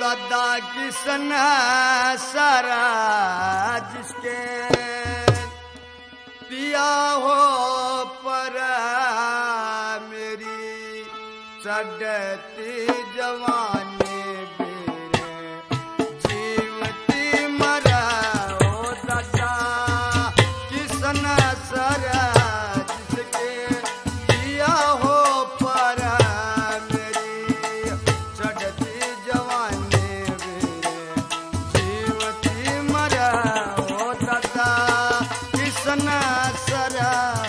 दादा किसन सारा जिसके पिया हो पर मेरी चढ़ती जवानी बेरे जीवती मरा हो दादा किसन सारा जिसके पिया हो पर मेरी चढ़ती जवानी बेरे जीवती मरा हो दादा किसन सारा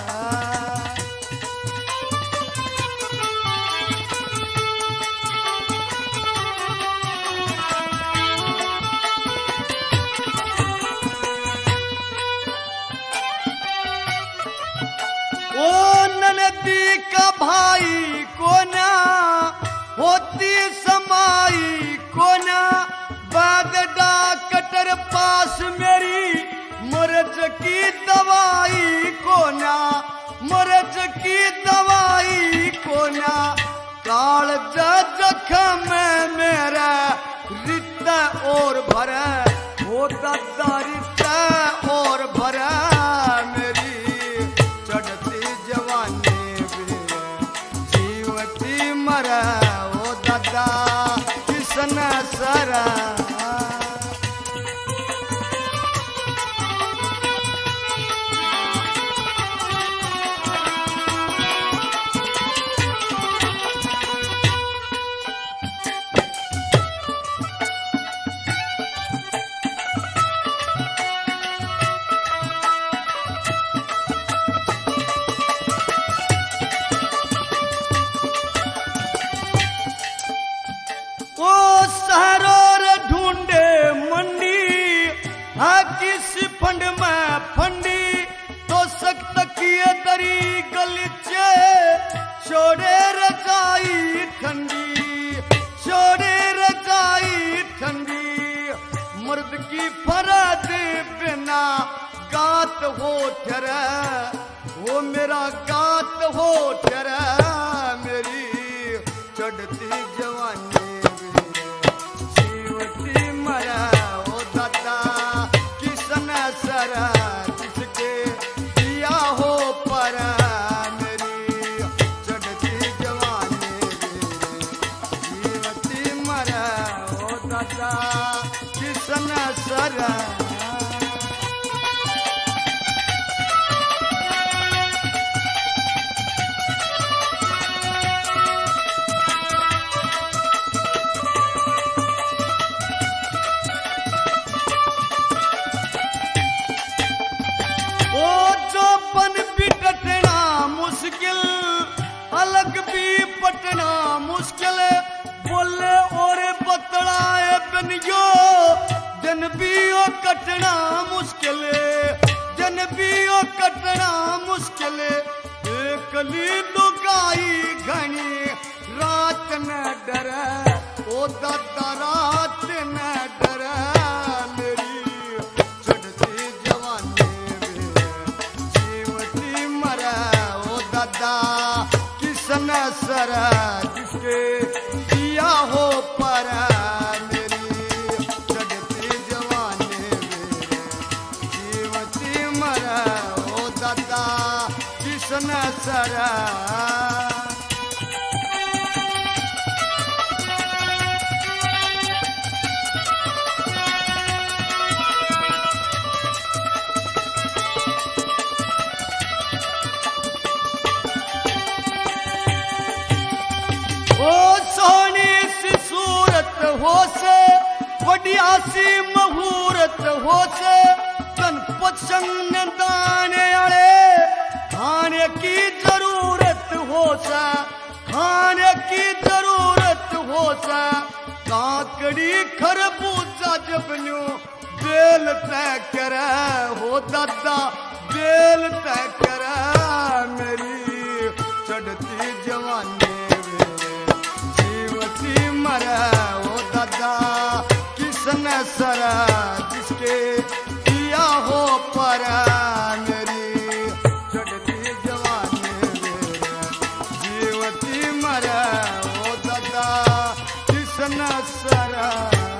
ओ ननदी का भाई कोना होती समाई कोना बागडा कटर पास मेरी मरज की दवाई कोना मरज की दवाई कोना काल जखम मेरा रिश्ता और भरा होता रिश्ता और भरा मेरी चढ़ती जवानी जीवती मरा ओ दादा किसन सारा ओ सहरोर ढूंढे मंडी किस फंड में फंडी तो सख्त किए दरी गलीचे छोड़े रजाई ठंडी छोड़े रजाई ठंडी मर्द की फरज बिना गात हो ठहरा वो मेरा गात हो ठहरा मेरी चढ़ती जवानी जीवती मरा ओ दादा किसन सारा जिसके दिया हो पर मेरी चढ़ती जवानी जीवती मरा ओ दादा किसन सारा अलग भी पटना मुश्किल बोले और बतलाए बनियो दिन भी ओ कटना मुश्किल दिन भी ओ कटना मुश्किल एकली लुगाई घनी रात न डरे ओ दादा रात न डरे मेरी चढ़ती जवानी जीवती मरा ओ दादा किसन सारा जिसके दिया हो पर मेरी चढ़ती जवानी जीवती मरा ओ दादा किसन सारा ओ सोनी सी सूरत हो से बढ़िया सी मुहूर्त हो से तन पसंद दाने आले खाने की जरूरत हो सा खाने की जरूरत हो सा काकड़ी खरबूजा जब न्यू बेल तय करे हो दादा बेल तय करे मेरी चढ़ती जवानी मरा ओ दादा किसन सारा जिसके दिया हो पर मेरी चढ़ती जवानी जीवती मरा ओ दादा किसन सरा